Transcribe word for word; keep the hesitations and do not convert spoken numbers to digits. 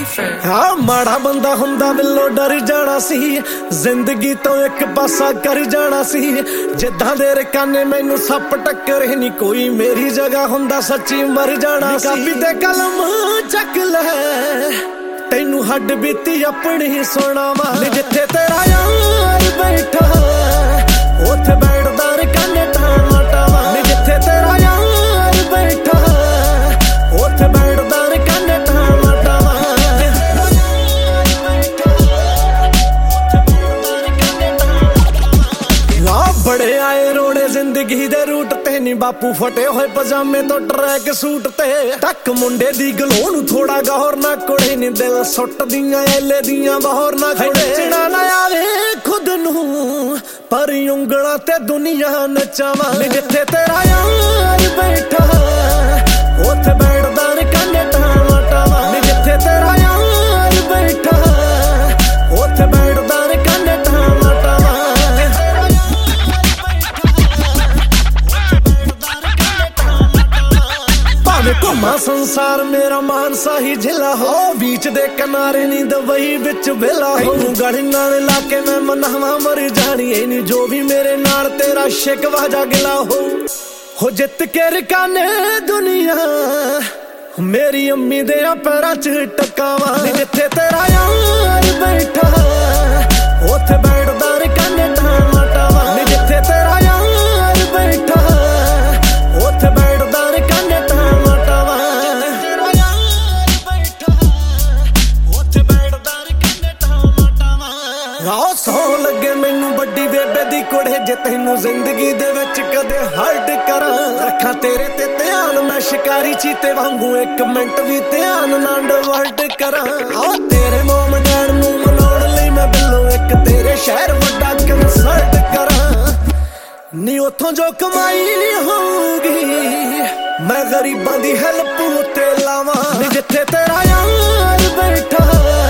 ਹਾਂ ਮਾੜਾ ਬੰਦਾ ਹੁੰਦਾ ਬਿੱਲੋ ਡਰ ਜਾਣਾ ਸੀ, ਜ਼ਿੰਦਗੀ ਤੋਂ ਇੱਕ ਪਾਸਾ ਕਰ ਜਾਣਾ ਸੀ। ਜਿੱਦਾਂ ਦੇ ਰਕਾਨੇ ਮੈਨੂੰ ਸੱਪ ਟੱਕਰੇ ਨੀ ਕੋਈ, ਮੇਰੀ ਜਗ੍ਹਾ ਹੁੰਦਾ ਸੱਚੀ ਮਰ ਜਾਣਾ ਸੀ। ਕਾਪੀ ਤੇ ਕਲਮ ਚੱਕ ਲੈ ਤੈਨੂੰ ਹੱਡ ਬੀਤੀ ਆਪਣੀ ਸੁਣਾਵਾ, ਜਿੱਥੇ ਤੇਰਾ ਯਾਰ ਬੈਠਾ ਉੱਥੇ ਬੈਠਦਾ ਰਕਾਨੇ ਟਾਵਾਂ ਟਾਵਾਂ, ਜਿੱਥੇ ਤੇਰਾ ਯਾਰ ਬੈਠਾ ਉੱਥੇ ਬੈਠਦਾ ਰਕਾਨੇ ਟਾਵਾਂ ਟਾਵਾਂ। ਬੜੇ ਆਏ ਰੋਣੇ ਜ਼ਿੰਦਗੀ ਦੇ ਰੂਟ ਤੇ ਨੀ, ਬਾਪੂ ਫਟੇ ਹੋਏ ਪਜਾਮੇ ਤੋਂ ਟਰੈਕ ਸੂਟ ਤੇ ਟੱਕ ਮੁੰਡੇ ਦੀ ਗਲੋਂ ਨੂੰ ਥੋੜਾ ਗੌਰ ਨਾ ਕੁੜੇ ਨੀ, ਦਿਲ ਸੁੱਟਦੀਆਂ ਐਲੇ ਦੀਆਂ ਬਹੋਰ ਨਾ ਕੁੜੇ। ਚੜਾ ਨਾ ਆਵੇ ਖੁਦ ਨੂੰ ਪਰ ਉਂਗਲਾਂ ਤੇ ਦੁਨੀਆ ਨਚਾਵਾਂ, ਜਿੱਥੇ ਤੇਰਾ ਯਾਰ ਬੈਠਾ ਉੱਥੇ ਬੈਠਦਾ ਰਕਾਨੇ ਟਾਵਾਂ ਟਾਵਾਂ, ਜਿੱਥੇ ਤੇਰਾ ਯਾਰ ਬੈਠਾ ਉੱਥੇ ਬੈਠਦਾ ਰਕਾਨੇ ਟਾਵਾਂ ਟਾਵਾਂ। ਘੁੰਮਾ ਸੰਸਾਰ ਮੇਰਾ ਮਾਨਸਾ ਹੀ ਜ਼ਿਲ੍ਹਾ ਹੋ, ਬੀਚ ਦੇ ਕਿਨਾਰੇ ਨੀ ਦੁਬਈ ਵਿੱਚ ਵਿਲਾ ਹੋ। ਗੜੀ ਨਾਲ ਲਾ ਕੇ ਮੈਂ ਮਨਾਵਾ ਮਰ ਜਾਣੀ ਐ ਨੀ, ਜੋ ਵੀ ਮੇਰੇ ਨਾਲ ਤੇਰਾ ਸ਼ਿਕਵਾ ਜਾ ਗਿਲਾ ਹੋ। ਹੋ ਜਿੱਤ ਕੇ ਰਕਾਨੇ ਦੁਨੀਆ ਮੇਰੀ ਅੰਮੀ ਦੇ ਪੈਰਾਂ ਚ ਟਕਾਵਾਂ, ਜਿੱਥੇ ਤੇਰਾ ਯਾਰ ਬੈਠਾ ਉੱਥੇ ਬੈਠਦਾ ਰਕਾਨੇ ਟਾਵਾਂ ਟਾਵਾਂ, ਜਿੱਥੇ ਤੇਰਾ ਯਾਰ ਬੈਠਾ ਉੱਥੇ ਬੈਠਦਾ ਰਕਾਨੇ ਟਾਵਾਂ ਟਾਵਾਂ। ਆਹ ਸੌ ਲੱਗੇ ਮੈਨੂੰ ਵੱਡੀ ਬੇਬੇ ਦੀ ਕੁੜੇ, ਜੇ ਤੈਨੂੰ ਜ਼ਿੰਦਗੀ ਦੇ ਵਿੱਚ ਕਦੇ ਹਰਟ ਕਰਾਂ, ਰੱਖਾਂ ਤੇਰੇ ਤੇ ਧਿਆਨ ਮੈਂ ਸ਼ਿਕਾਰੀ ਚੀਤੇ ਵਾਂਗੂ, ਇੱਕ ਮਿੰਟ ਵੀ ਧਿਆਨ ਨਾ ਡਿਵਰਟ ਕਰਾਂ। ਆਹ ਤੇਰੇ ਮੋਮ ਡੈਣ ਨੂੰ ਮਨਾਉਣ ਲਈ ਮੈਂ ਬਿੱਲੋ ਇੱਕ ਤੇਰੇ ਸ਼ਹਿਰ ਵੱਡਾ ਕੰਸਰਟ ਕਰਾਂ ਨੀ, ਉੱਥੋਂ ਜੋ ਕਮਾਈ ਹੋਊਗੀ ਮੈਂ ਗਰੀਬਾਂ ਦੀ ਹੈਲਪ ਉੱਤੇ ਲਾਵਾਂ, ਜਿੱਥੇ ਤੇਰਾ ਯਾਰ ਬੈਠਾ